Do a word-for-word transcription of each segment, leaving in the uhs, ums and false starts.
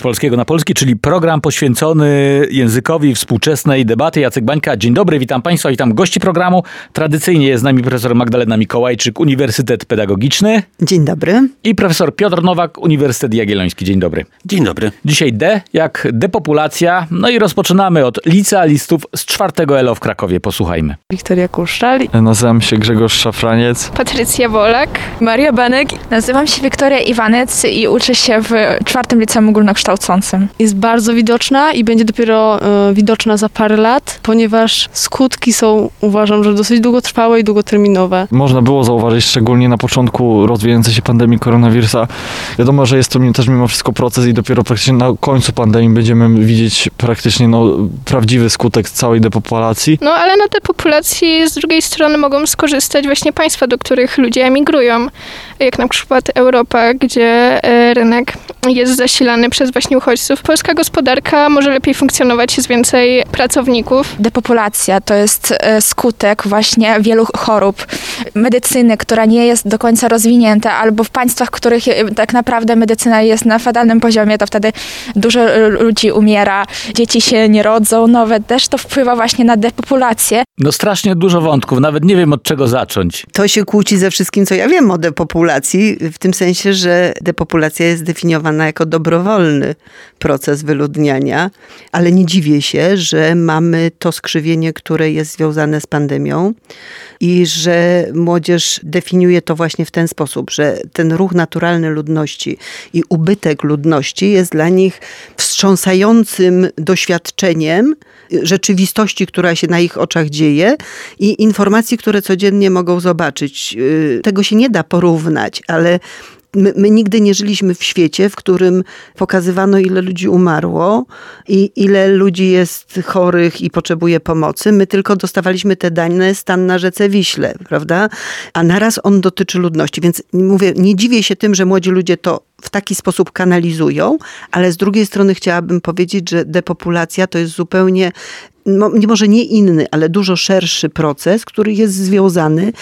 polskiego na polski, czyli program poświęcony językowi współczesnej debaty. Jacek Bańka, dzień dobry, witam Państwa, witam gości programu. Tradycyjnie jest z nami profesor Magdalena Mikołajczyk, Uniwersytet Pedagogiczny. Dzień dobry. I profesor Piotr Nowak, Uniwersytet Jagielloński. Dzień dobry. Dzień dobry. Dzisiaj D jak depopulacja. No i rozpoczynamy od licealistów z czwartego L O w Krakowie. Posłuchajmy. Wiktoria Kuszczal. Nazywam się Grzegorz Szafraniec. Patrycja Wolak. Maria Banek. Nazywam się Wiktoria Iwanec i uczę się w czwartym liceum ogólnokształcącym. Jest bardzo widoczna i będzie dopiero y, widoczna za parę lat, ponieważ skutki są, uważam, że dosyć długotrwałe i długoterminowe. Można było zauważyć, szczególnie na początku rozwijającej się pandemii koronawirusa. Wiadomo, że jest to też mimo wszystko proces i dopiero praktycznie na końcu pandemii będziemy widzieć praktycznie no, prawdziwy skutek całej depopulacji. No ale na depopulacji z drugiej strony mogą skorzystać właśnie państwa, do których ludzie emigrują, jak na przykład Europa, gdzie rynek jest zasilany przez właśnie uchodźców. Polska gospodarka może lepiej funkcjonować z więcej pracowników. Depopulacja to jest skutek właśnie wielu chorób, medycyny, która nie jest do końca rozwinięta, albo w państwach, w których tak naprawdę medycyna jest na fatalnym poziomie, to wtedy dużo ludzi umiera, dzieci się nie rodzą, nowe też to wpływa właśnie na depopulację. No strasznie dużo wątków, nawet nie wiem od czego zacząć. To się kłóci ze wszystkim, co ja wiem o depopulacji, w tym sensie, że depopulacja jest definiowana jako dobrowolny proces wyludniania, ale nie dziwię się, że mamy to skrzywienie, które jest związane z pandemią i że młodzież definiuje to właśnie w ten sposób, że ten ruch naturalny ludności i ubytek ludności jest dla nich wstrząsającym doświadczeniem rzeczywistości, która się na ich oczach dzieje i informacji, które codziennie mogą zobaczyć. Tego się nie da porównać, ale My, my nigdy nie żyliśmy w świecie, w którym pokazywano, ile ludzi umarło i ile ludzi jest chorych i potrzebuje pomocy. My tylko dostawaliśmy te dane, stan na rzece Wiśle, prawda? A naraz on dotyczy ludności. Więc mówię, nie dziwię się tym, że młodzi ludzie to w taki sposób kanalizują, ale z drugiej strony chciałabym powiedzieć, że depopulacja to jest zupełnie, nie może nie inny, ale dużo szerszy proces, który jest związany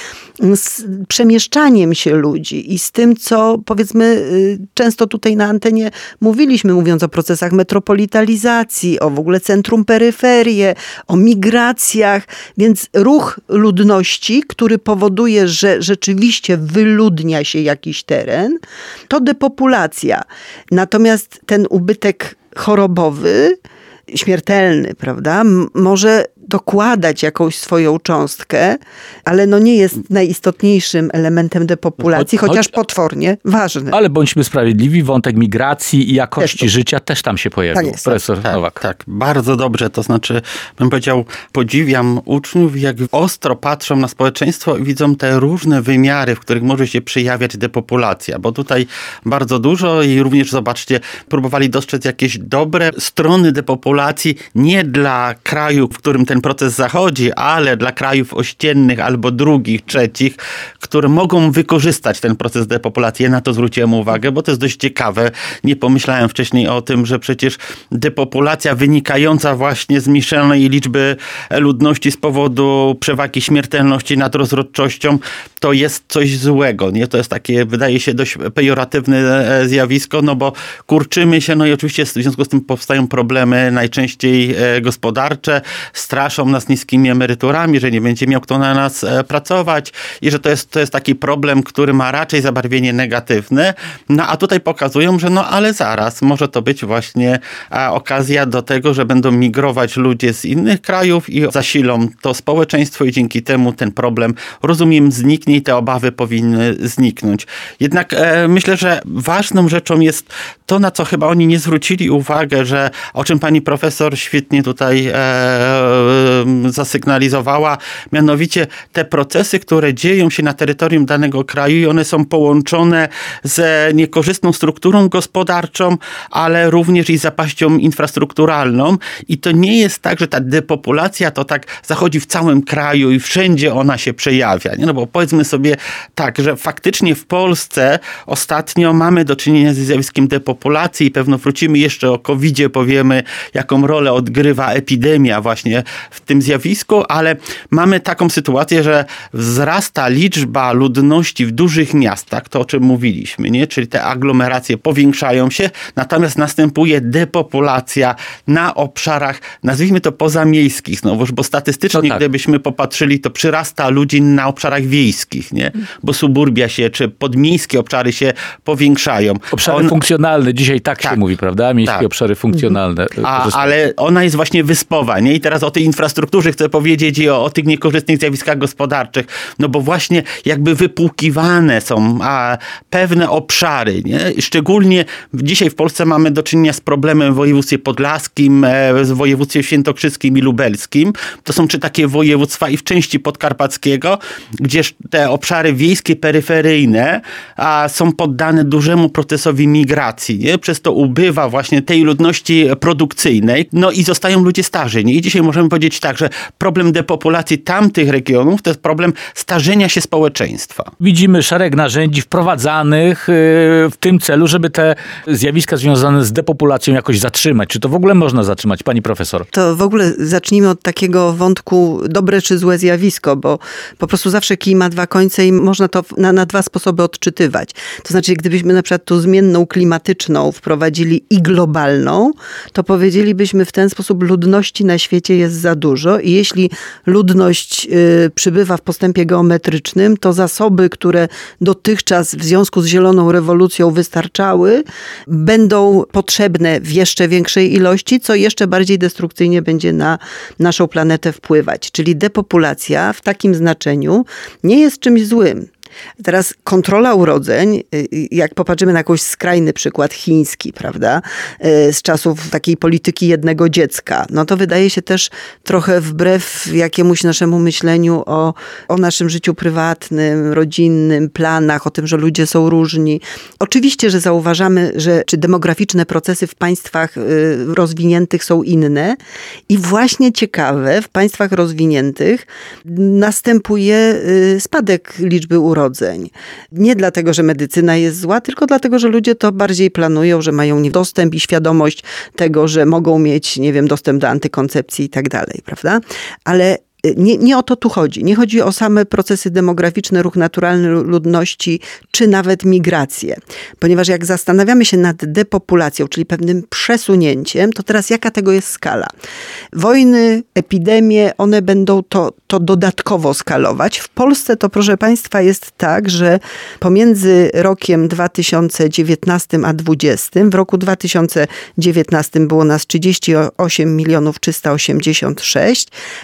z przemieszczaniem się ludzi i z tym, co powiedzmy często tutaj na antenie mówiliśmy, mówiąc o procesach metropolitalizacji, o w ogóle centrum, peryferię, o migracjach, więc ruch ludności, który powoduje, że rzeczywiście wyludnia się jakiś teren, to depopulacja. Natomiast ten ubytek chorobowy, śmiertelny, prawda, M- może dokładać jakąś swoją cząstkę, ale no nie jest najistotniejszym elementem depopulacji, choć, chociaż choć, potwornie ważny. Ale bądźmy sprawiedliwi, wątek migracji i jakości też życia też tam się pojawił. Tak jest. Profesor tak, Nowak. Tak, bardzo dobrze. To znaczy, bym powiedział, podziwiam uczniów, jak ostro patrzą na społeczeństwo i widzą te różne wymiary, w których może się przejawiać depopulacja, bo tutaj bardzo dużo i również, zobaczcie, próbowali dostrzec jakieś dobre strony depopulacji, nie dla kraju, w którym ten proces zachodzi, ale dla krajów ościennych albo drugich, trzecich, które mogą wykorzystać ten proces depopulacji. Ja na to zwróciłem uwagę, bo to jest dość ciekawe. Nie pomyślałem wcześniej o tym, że przecież depopulacja wynikająca właśnie z zmniejszonej liczby ludności z powodu przewagi śmiertelności nad rozrodczością, to jest coś złego. Nie? To jest takie, wydaje się, dość pejoratywne zjawisko, no bo kurczymy się, no i oczywiście w związku z tym powstają problemy najczęściej gospodarcze, straszą nas niskimi emeryturami, że nie będzie miał kto na nas pracować i że to jest, to jest taki problem, który ma raczej zabarwienie negatywne. No a tutaj pokazują, że no ale zaraz, może to być właśnie a, okazja do tego, że będą migrować ludzie z innych krajów i zasilą to społeczeństwo i dzięki temu ten problem, rozumiem, zniknie i te obawy powinny zniknąć. Jednak e, myślę, że ważną rzeczą jest to, na co chyba oni nie zwrócili uwagę, że o czym pani profesor świetnie tutaj e, zasygnalizowała, mianowicie te procesy, które dzieją się na terytorium danego kraju i one są połączone z niekorzystną strukturą gospodarczą, ale również i zapaścią infrastrukturalną i to nie jest tak, że ta depopulacja to tak zachodzi w całym kraju i wszędzie ona się przejawia. Nie? No bo powiedzmy sobie tak, że faktycznie w Polsce ostatnio mamy do czynienia ze zjawiskiem depopulacji i pewno wrócimy jeszcze o kowidzie, powiemy, jaką rolę odgrywa epidemia właśnie w tym zjawisku, ale mamy taką sytuację, że wzrasta liczba ludności w dużych miastach, to o czym mówiliśmy, nie? Czyli te aglomeracje powiększają się, natomiast następuje depopulacja na obszarach, nazwijmy to pozamiejskich znowuż, bo statystycznie, tak. gdybyśmy popatrzyli, to przyrasta ludzi na obszarach wiejskich, nie? Bo suburbia się, czy podmiejskie obszary się powiększają. Obszary On... funkcjonalne, dzisiaj tak, tak się mówi, prawda? Miejskie tak. obszary funkcjonalne. A, ale ona jest właśnie wyspowa, nie? I teraz o tej infrastrukturze chcę powiedzieć i o, o tych niekorzystnych zjawiskach gospodarczych, no bo właśnie jakby wypłukiwane są a, pewne obszary, nie? I szczególnie dzisiaj w Polsce mamy do czynienia z problemem w województwie podlaskim, e, w województwie świętokrzyskim i lubelskim. To są trzy takie województwa i w części podkarpackiego, gdzie te obszary wiejskie, peryferyjne a, są poddane dużemu procesowi migracji, nie? Przez to ubywa właśnie tej ludności produkcyjnej, no i zostają ludzie starzy, nie? I dzisiaj możemy powiedzieć tak, że problem depopulacji tamtych regionów to jest problem starzenia się społeczeństwa. Widzimy szereg narzędzi wprowadzanych w tym celu, żeby te zjawiska związane z depopulacją jakoś zatrzymać. Czy to w ogóle można zatrzymać, pani profesor? To w ogóle zacznijmy od takiego wątku dobre czy złe zjawisko, bo po prostu zawsze kij ma dwa końce i można to na, na dwa sposoby odczytywać. To znaczy, gdybyśmy na przykład tu zmienną klimatyczną wprowadzili i globalną, to powiedzielibyśmy w ten sposób, ludności na świecie jest za dużo i jeśli ludność y, przybywa w postępie geometrycznym, to zasoby, które dotychczas w związku z zieloną rewolucją wystarczały, będą potrzebne w jeszcze większej ilości, co jeszcze bardziej destrukcyjnie będzie na naszą planetę wpływać. Czyli depopulacja w takim znaczeniu nie jest czymś złym. Teraz kontrola urodzeń, jak popatrzymy na jakiś skrajny przykład chiński, prawda, z czasów takiej polityki jednego dziecka, no to wydaje się też trochę wbrew jakiemuś naszemu myśleniu o, o naszym życiu prywatnym, rodzinnym, planach, o tym, że ludzie są różni. Oczywiście, że zauważamy, że czy demograficzne procesy w państwach rozwiniętych są inne i właśnie ciekawe, w państwach rozwiniętych następuje spadek liczby urodzeń. Nie dlatego, że medycyna jest zła, tylko dlatego, że ludzie to bardziej planują, że mają dostęp i świadomość tego, że mogą mieć, nie wiem, dostęp do antykoncepcji i tak dalej, prawda? Ale Nie, nie o to tu chodzi. Nie chodzi o same procesy demograficzne, ruch naturalny ludności, czy nawet migrację. Ponieważ jak zastanawiamy się nad depopulacją, czyli pewnym przesunięciem, to teraz jaka tego jest skala? Wojny, epidemie, one będą to, to dodatkowo skalować. W Polsce to, proszę państwa, jest tak, że pomiędzy rokiem dwa tysiące dziewiętnastym a dwudziestym, w roku dwa tysiące dziewiętnastym było nas trzydzieści osiem milionów trzysta osiemdziesiąt sześć,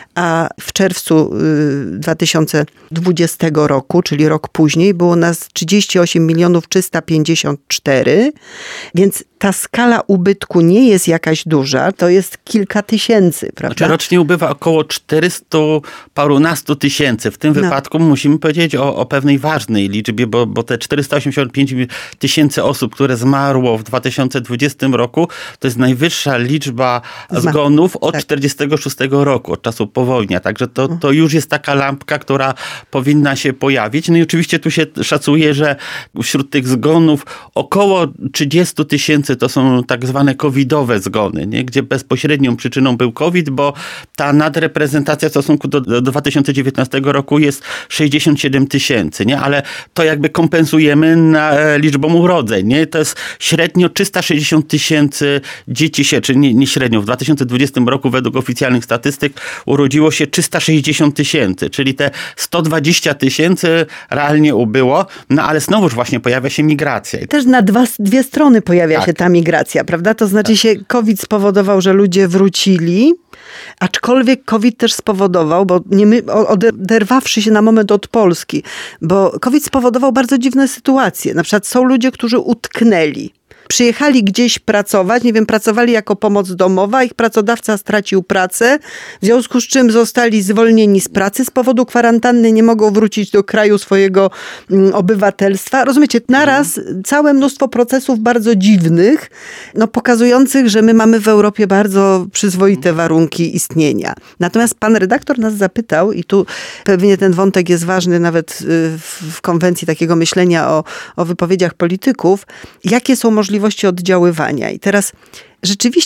a w czerwcu dwa tysiące dwudziestego roku, czyli rok później, było nas trzydzieści osiem milionów trzysta pięćdziesiąt cztery, więc ta skala ubytku nie jest jakaś duża, to jest kilka tysięcy, prawda? Znaczy rocznie ubywa około czterysta parunastu tysięcy. W tym no. wypadku musimy powiedzieć o, o pewnej ważnej liczbie, bo, bo te czterysta osiemdziesiąt pięć tysięcy osób, które zmarło w dwa tysiące dwudziestym roku, to jest najwyższa liczba zgonów od tak. czterdziestego szóstego roku, od czasu powojnia. Także to, to już jest taka lampka, która powinna się pojawić. No i oczywiście tu się szacuje, że wśród tych zgonów około trzydzieści tysięcy to są tak zwane covidowe zgony, nie? Gdzie bezpośrednią przyczyną był COVID, bo ta nadreprezentacja w stosunku do, do dwa tysiące dziewiętnastego roku jest sześćdziesiąt siedem tysięcy, nie? Ale to jakby kompensujemy na e, liczbą urodzeń, nie? To jest średnio trzysta sześćdziesiąt tysięcy dzieci się, czy nie, nie średnio, w dwa tysiące dwudziestym roku według oficjalnych statystyk urodziło się trzysta sześćdziesiąt tysięcy, czyli te sto dwadzieścia tysięcy realnie ubyło, no ale znowuż właśnie pojawia się migracja. Też na dwa, dwie strony pojawia tak. się ta migracja, prawda? To znaczy tak. się COVID spowodował, że ludzie wrócili, aczkolwiek COVID też spowodował, bo nie my, oderwawszy się na moment od Polski, bo COVID spowodował bardzo dziwne sytuacje. Na przykład są ludzie, którzy utknęli. Przyjechali gdzieś pracować, nie wiem, pracowali jako pomoc domowa, ich pracodawca stracił pracę, w związku z czym zostali zwolnieni z pracy, z powodu kwarantanny nie mogą wrócić do kraju swojego mm, obywatelstwa. Rozumiecie, naraz całe mnóstwo procesów bardzo dziwnych, no pokazujących, że my mamy w Europie bardzo przyzwoite warunki istnienia. Natomiast pan redaktor nas zapytał i tu pewnie ten wątek jest ważny nawet w konwencji takiego myślenia o, o wypowiedziach polityków, jakie są możliwości oddziaływania. I teraz rzeczywiście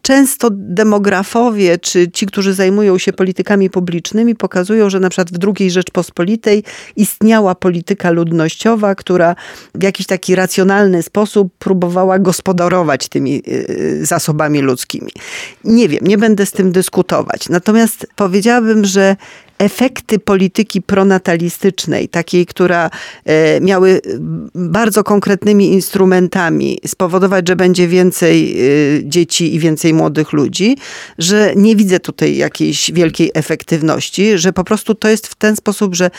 często demografowie, czy ci, którzy zajmują się politykami publicznymi, pokazują, że na przykład w drugiej Rzeczpospolitej istniała polityka ludnościowa, która w jakiś taki racjonalny sposób próbowała gospodarować tymi zasobami ludzkimi. Nie wiem, nie będę z tym dyskutować. Natomiast powiedziałabym, że efekty polityki pronatalistycznej, takiej, która e, miały bardzo konkretnymi instrumentami spowodować, że będzie więcej e, dzieci i więcej młodych ludzi, że nie widzę tutaj jakiejś wielkiej efektywności, że po prostu to jest w ten sposób, że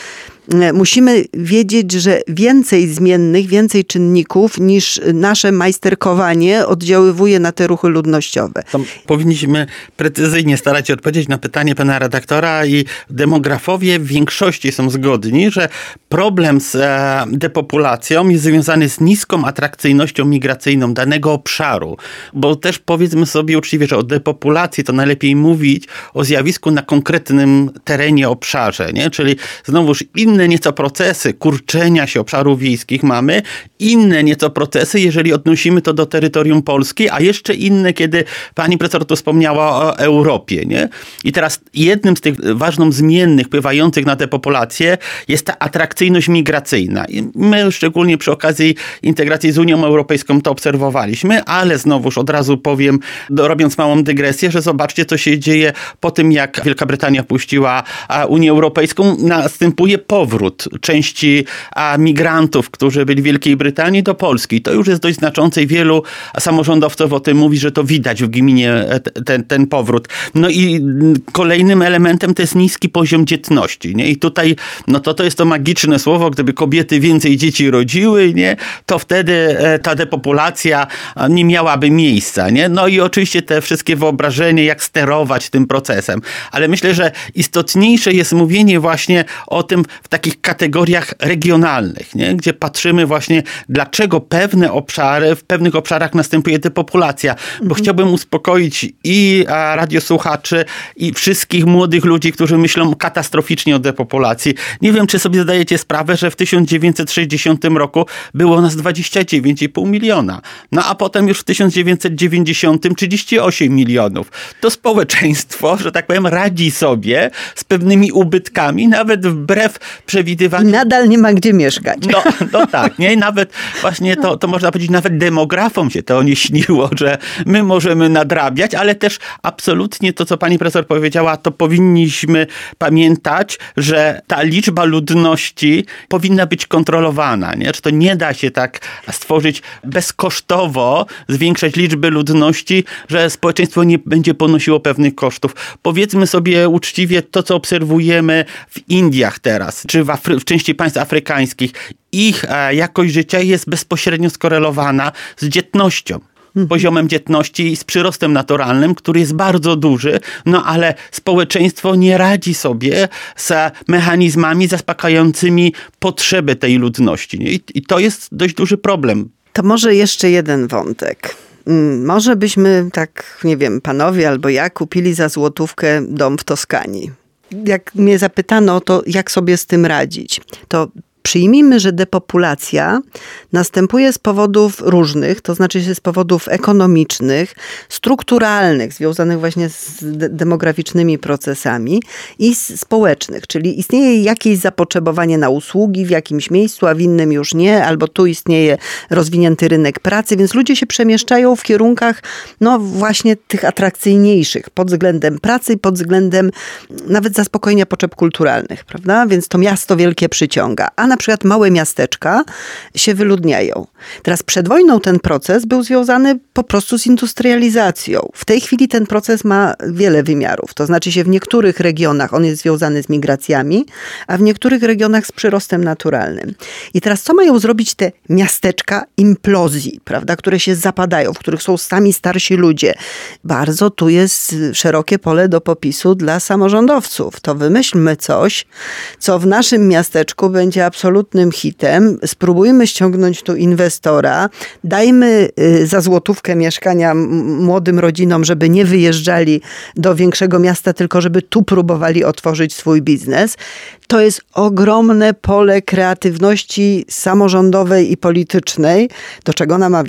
musimy wiedzieć, że więcej zmiennych, więcej czynników niż nasze majsterkowanie oddziaływuje na te ruchy ludnościowe. To powinniśmy precyzyjnie starać się odpowiedzieć na pytanie pana redaktora i demografowie w większości są zgodni, że problem z depopulacją jest związany z niską atrakcyjnością migracyjną danego obszaru, bo też powiedzmy sobie uczciwie, że o depopulacji to najlepiej mówić o zjawisku na konkretnym terenie, obszarze, nie? Czyli znowuż inne nieco procesy kurczenia się obszarów wiejskich mamy, inne nieco procesy, jeżeli odnosimy to do terytorium Polski, a jeszcze inne, kiedy pani profesor tu wspomniała o Europie, nie? I teraz jednym z tych ważnych zmiennych wpływających na depopulację jest ta atrakcyjność migracyjna. I my szczególnie przy okazji integracji z Unią Europejską to obserwowaliśmy, ale znowuż od razu powiem, robiąc małą dygresję, że zobaczcie, co się dzieje po tym, jak Wielka Brytania puściła Unię Europejską, następuje powrót części migrantów, którzy byli w Wielkiej Brytanii, do Polski. To już jest dość znaczące i wielu samorządowców o tym mówi, że to widać w gminie ten, ten powrót. No i kolejnym elementem to jest niski poziom dzietności, nie? I tutaj, no to to jest to magiczne słowo, gdyby kobiety więcej dzieci rodziły, nie? To wtedy ta depopulacja nie miałaby miejsca, nie? No i oczywiście te wszystkie wyobrażenia, jak sterować tym procesem. Ale myślę, że istotniejsze jest mówienie właśnie o tym w takich kategoriach regionalnych, nie? Gdzie patrzymy właśnie, dlaczego pewne obszary, w pewnych obszarach następuje depopulacja. Bo mhm. chciałbym uspokoić i radiosłuchaczy, i wszystkich młodych ludzi, którzy myślą katastroficznie o depopulacji. Nie wiem, czy sobie zdajecie sprawę, że w tysiąc dziewięćset sześćdziesiątym roku było nas dwadzieścia dziewięć i pół miliona. No a potem już w tysiąc dziewięćset dziewięćdziesiątym trzydzieści osiem milionów. To społeczeństwo, że tak powiem, radzi sobie z pewnymi ubytkami, nawet wbrew przewidywaniom. I nadal nie ma gdzie mieszkać. No, no tak, nie? Nawet właśnie to, to można powiedzieć, nawet demografom się to nie śniło, że my możemy nadrabiać, ale też absolutnie to, co pani profesor powiedziała, to powinniśmy pamiętać, że ta liczba ludności powinna być kontrolowana, nie? Że to nie da się tak stworzyć bezkosztowo, zwiększać liczby ludności, że społeczeństwo nie będzie ponosiło pewnych kosztów. Powiedzmy sobie uczciwie to, co obserwujemy w Indiach teraz, czy w, Afry- w części państw afrykańskich. Ich e, jakość życia jest bezpośrednio skorelowana z dzietnością. Poziomem dzietności i z przyrostem naturalnym, który jest bardzo duży, no ale społeczeństwo nie radzi sobie z mechanizmami zaspokajającymi potrzeby tej ludności. Nie? I, I to jest dość duży problem. To może jeszcze jeden wątek. Może byśmy tak, nie wiem, panowie albo ja kupili za złotówkę dom w Toskanii. Jak mnie zapytano o to, jak sobie z tym radzić, to przyjmijmy, że depopulacja następuje z powodów różnych, to znaczy z powodów ekonomicznych, strukturalnych, związanych właśnie z de- demograficznymi procesami i społecznych, czyli istnieje jakieś zapotrzebowanie na usługi w jakimś miejscu, a w innym już nie, albo tu istnieje rozwinięty rynek pracy, więc ludzie się przemieszczają w kierunkach no właśnie tych atrakcyjniejszych pod względem pracy, pod względem nawet zaspokojenia potrzeb kulturalnych, prawda? Więc to miasto wielkie przyciąga, a na przykład małe miasteczka się wyludniają. Teraz przed wojną ten proces był związany po prostu z industrializacją. W tej chwili ten proces ma wiele wymiarów. To znaczy się w niektórych regionach on jest związany z migracjami, a w niektórych regionach z przyrostem naturalnym. I teraz co mają zrobić te miasteczka implozji, prawda, które się zapadają, w których są sami starsi ludzie? Bardzo tu jest szerokie pole do popisu dla samorządowców. To wymyślmy coś, co w naszym miasteczku będzie absolutnym hitem. Spróbujmy ściągnąć tu inwestora. Dajmy za złotówkę mieszkania młodym rodzinom, żeby nie wyjeżdżali do większego miasta, tylko żeby tu próbowali otworzyć swój biznes. To jest ogromne pole kreatywności samorządowej i politycznej, do czego namawiam.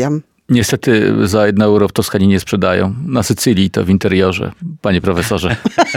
Niestety za jedno euro w Toskanii nie sprzedają. Na Sycylii to w interiorze, panie profesorze.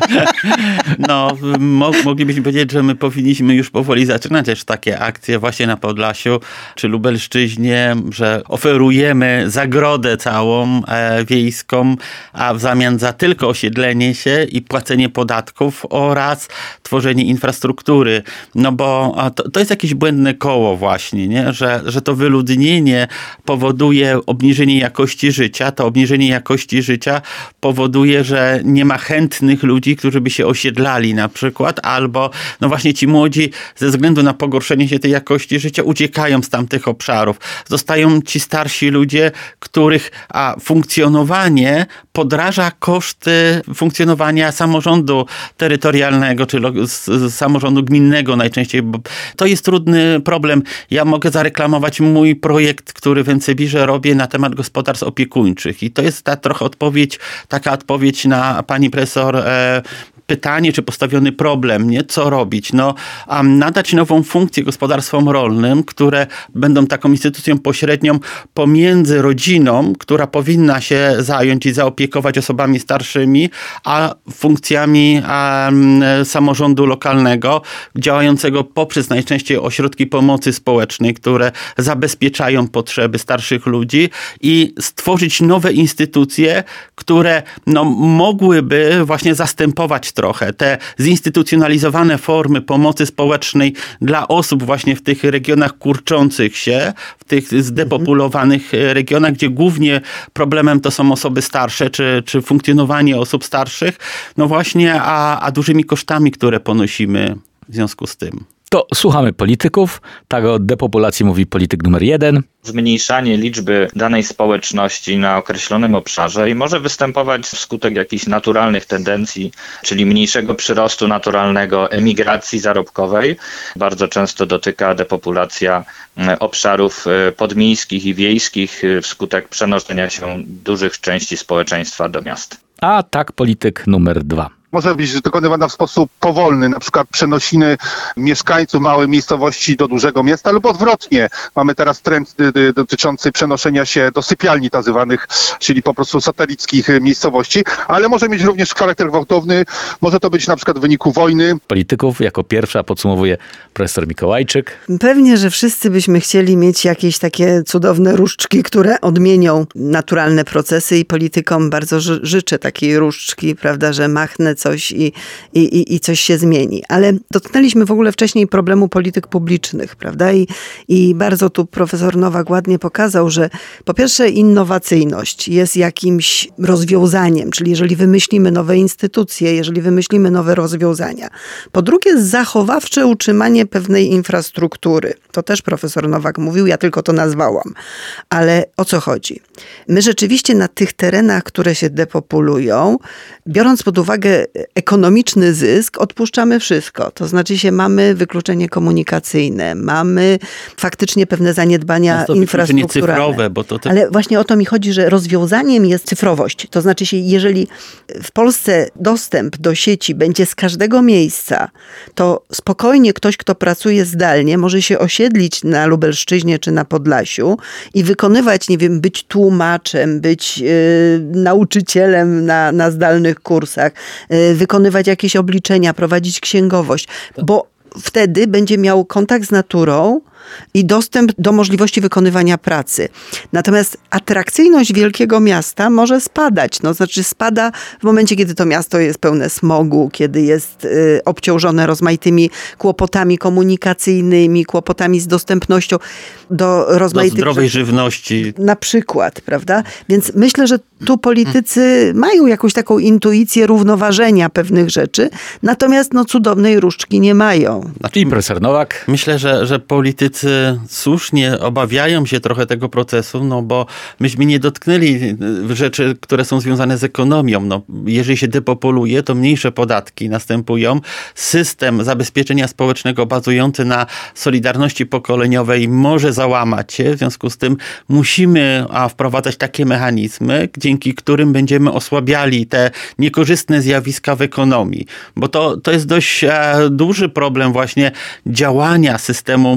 No, mo- moglibyśmy powiedzieć, że my powinniśmy już powoli zaczynać też takie akcje właśnie na Podlasiu czy Lubelszczyźnie, że oferujemy zagrodę całą e, wiejską, a w zamian za tylko osiedlenie się i płacenie podatków oraz tworzenie infrastruktury. No bo to, to jest jakieś błędne koło właśnie, nie? Że, że to wyludnienie powoduje obniżenie jakości życia. To obniżenie jakości życia powoduje, że nie ma chętnych ludzi, którzy by się osiedlali na przykład, albo no właśnie ci młodzi ze względu na pogorszenie się tej jakości życia uciekają z tamtych obszarów. Zostają ci starsi ludzie, których a, funkcjonowanie podraża koszty funkcjonowania samorządu terytorialnego, czy lo, z, z samorządu gminnego najczęściej. Bo to jest trudny problem. Ja mogę zareklamować mój projekt, który w Encebirze robię na temat gospodarstw opiekuńczych. I to jest ta trochę odpowiedź, taka odpowiedź na pani profesor e, pytanie, czy postawiony problem, nie? Co robić? No, a nadać nową funkcję gospodarstwom rolnym, które będą taką instytucją pośrednią pomiędzy rodziną, która powinna się zająć i zaopiekować osobami starszymi, a funkcjami a, samorządu lokalnego, działającego poprzez najczęściej ośrodki pomocy społecznej, które zabezpieczają potrzeby starszych ludzi i stworzyć nowe instytucje, które no, mogłyby właśnie zastępować trochę te zinstytucjonalizowane formy pomocy społecznej dla osób właśnie w tych regionach kurczących się, w tych zdepopulowanych regionach, gdzie głównie problemem to są osoby starsze, czy, czy funkcjonowanie osób starszych, no właśnie, a, a dużymi kosztami, które ponosimy w związku z tym. To słuchamy polityków. Tak o depopulacji mówi polityk numer jeden. Zmniejszanie liczby danej społeczności na określonym obszarze i może występować wskutek jakichś naturalnych tendencji, czyli mniejszego przyrostu naturalnego, emigracji zarobkowej. Bardzo często dotyka depopulacja obszarów podmiejskich i wiejskich wskutek przenoszenia się dużych części społeczeństwa do miast. A tak polityk numer dwa. Może być dokonywana w sposób powolny, na przykład przenosiny mieszkańców małej miejscowości do dużego miasta lub odwrotnie. Mamy teraz trend dotyczący przenoszenia się do sypialni nazywanych, czyli po prostu satelickich miejscowości, ale może mieć również charakter gwałtowny, może to być na przykład w wyniku wojny. Polityków jako pierwsza podsumowuje profesor Mikołajczyk. Pewnie, że wszyscy byśmy chcieli mieć jakieś takie cudowne różdżki, które odmienią naturalne procesy i politykom bardzo ży- życzę takiej różdżki, prawda, że machnę coś i, i, i coś się zmieni. Ale dotknęliśmy w ogóle wcześniej problemu polityk publicznych, prawda? I, i bardzo tu profesor Nowak ładnie pokazał, że po pierwsze innowacyjność jest jakimś rozwiązaniem, czyli jeżeli wymyślimy nowe instytucje, jeżeli wymyślimy nowe rozwiązania. Po drugie zachowawcze utrzymanie pewnej infrastruktury. To też profesor Nowak mówił, ja tylko to nazwałam. Ale o co chodzi? My rzeczywiście na tych terenach, które się depopulują, biorąc pod uwagę ekonomiczny zysk, odpuszczamy wszystko. To znaczy się mamy wykluczenie komunikacyjne, mamy faktycznie pewne zaniedbania infrastrukturalne. Cyfrowe, bo to te... Ale właśnie o to mi chodzi, że rozwiązaniem jest cyfrowość. To znaczy się, jeżeli w Polsce dostęp do sieci będzie z każdego miejsca, to spokojnie ktoś, kto pracuje zdalnie, może się osiedlić na Lubelszczyźnie czy na Podlasiu i wykonywać, nie wiem, być tłumaczem, być yy, nauczycielem na, na zdalnych kursach, yy, wykonywać jakieś obliczenia, prowadzić księgowość, bo wtedy będzie miał kontakt z naturą i dostęp do możliwości wykonywania pracy. Natomiast atrakcyjność wielkiego miasta może spadać. No, znaczy spada w momencie, kiedy to miasto jest pełne smogu, kiedy jest y, obciążone rozmaitymi kłopotami komunikacyjnymi, kłopotami z dostępnością do rozmaitych... Do zdrowej żywności. Na przykład, prawda? Więc myślę, że tu politycy mają jakąś taką intuicję równoważenia pewnych rzeczy, natomiast no, cudownej różdżki nie mają. I profesor Nowak. Myślę, że, że politycy słusznie obawiają się trochę tego procesu, no bo myśmy nie dotknęli rzeczy, które są związane z ekonomią. No, jeżeli się depopuluje, to mniejsze podatki następują. System zabezpieczenia społecznego bazujący na solidarności pokoleniowej może załamać się. W związku z tym musimy a, wprowadzać takie mechanizmy, dzięki którym będziemy osłabiali te niekorzystne zjawiska w ekonomii. Bo to, to jest dość e, duży problem właśnie działania systemu państwa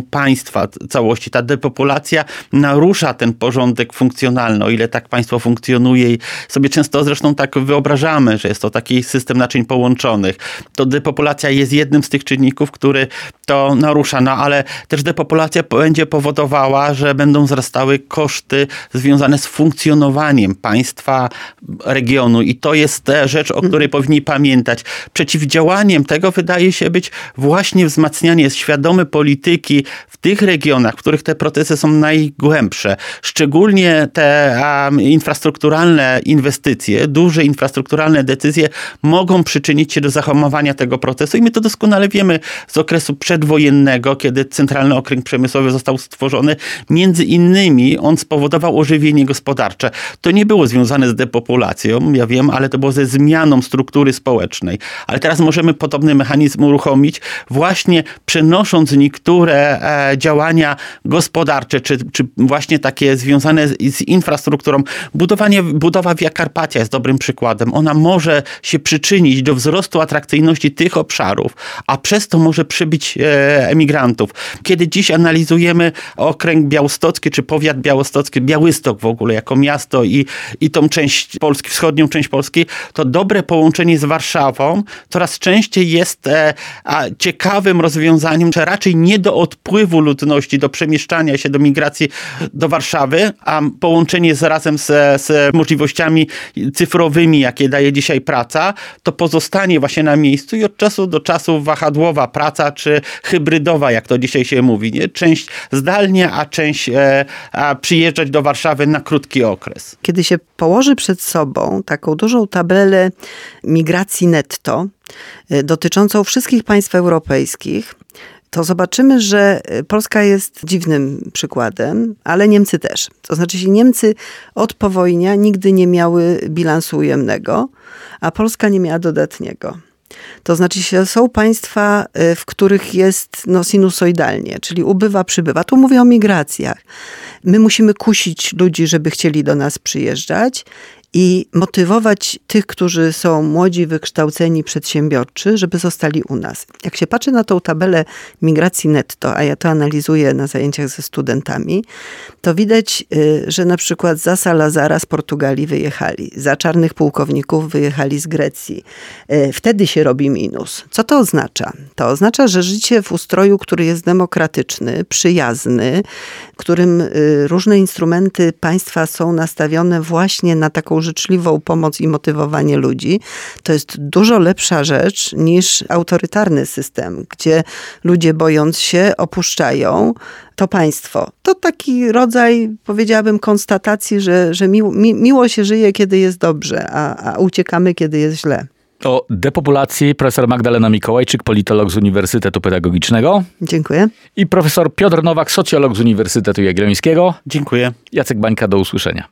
państwa całości. Ta depopulacja narusza ten porządek funkcjonalny, o ile tak państwo funkcjonuje i sobie często zresztą tak wyobrażamy, że jest to taki system naczyń połączonych. To depopulacja jest jednym z tych czynników, który to narusza, no ale też depopulacja będzie powodowała, że będą wzrastały koszty związane z funkcjonowaniem państwa, regionu i to jest rzecz, o której powinni pamiętać. Przeciwdziałaniem tego wydaje się być właśnie wzmacnianie świadome polityki w tych regionach, w których te procesy są najgłębsze. Szczególnie te um, infrastrukturalne inwestycje, duże infrastrukturalne decyzje mogą przyczynić się do zahamowania tego procesu i my to doskonale wiemy z okresu przedwojennego, kiedy Centralny Okręg Przemysłowy został stworzony. Między innymi on spowodował ożywienie gospodarcze. To nie było związane z depopulacją, ja wiem, ale to było ze zmianą struktury społecznej. Ale teraz możemy podobny mechanizm uruchomić właśnie przenosząc niektóre e, działania gospodarcze, czy, czy właśnie takie związane z, z infrastrukturą. Budowanie, budowa Via Carpatia jest dobrym przykładem. Ona może się przyczynić do wzrostu atrakcyjności tych obszarów, a przez to może przybyć e, emigrantów. Kiedy dziś analizujemy okręg białostocki, czy powiat białostocki, Białystok w ogóle jako miasto i, i tą część Polski, wschodnią część Polski, to dobre połączenie z Warszawą coraz częściej jest e, a, ciekawym rozwiązaniem, że raczej nie do odpływu ludności, do przemieszczania się, do migracji do Warszawy, a połączenie z, razem z, z możliwościami cyfrowymi, jakie daje dzisiaj praca, to pozostanie właśnie na miejscu i od czasu do czasu wahadłowa praca, czy hybrydowa, jak to dzisiaj się mówi, nie? Część zdalnie, a część e, a przyjeżdżać do Warszawy na krótki okres. Kiedy się położy przed sobą taką dużą tabelę migracji netto dotyczącą wszystkich państw europejskich, to zobaczymy, że Polska jest dziwnym przykładem, ale Niemcy też. To znaczy się Niemcy od powojnia nigdy nie miały bilansu ujemnego, a Polska nie miała dodatniego. To znaczy się, są państwa, w których jest no, sinusoidalnie, czyli ubywa, przybywa. Tu mówię o migracjach. My musimy kusić ludzi, żeby chcieli do nas przyjeżdżać i motywować tych, którzy są młodzi, wykształceni, przedsiębiorczy, żeby zostali u nas. Jak się patrzy na tą tabelę migracji netto, a ja to analizuję na zajęciach ze studentami, to widać, że na przykład za Salazara z Portugalii wyjechali, za czarnych pułkowników wyjechali z Grecji. Wtedy się robi minus. Co to oznacza? To oznacza, że życie w ustroju, który jest demokratyczny, przyjazny, w którym różne instrumenty państwa są nastawione właśnie na taką życzliwą pomoc i motywowanie ludzi, to jest dużo lepsza rzecz niż autorytarny system, gdzie ludzie bojąc się opuszczają to państwo. To taki rodzaj, powiedziałabym, konstatacji, że, że miło, mi, miło się żyje, kiedy jest dobrze, a, a uciekamy, kiedy jest źle. O depopulacji profesor Magdalena Mikołajczyk, politolog z Uniwersytetu Pedagogicznego. Dziękuję. I profesor Piotr Nowak, socjolog z Uniwersytetu Jagiellońskiego. Dziękuję. Jacek Bańka, do usłyszenia.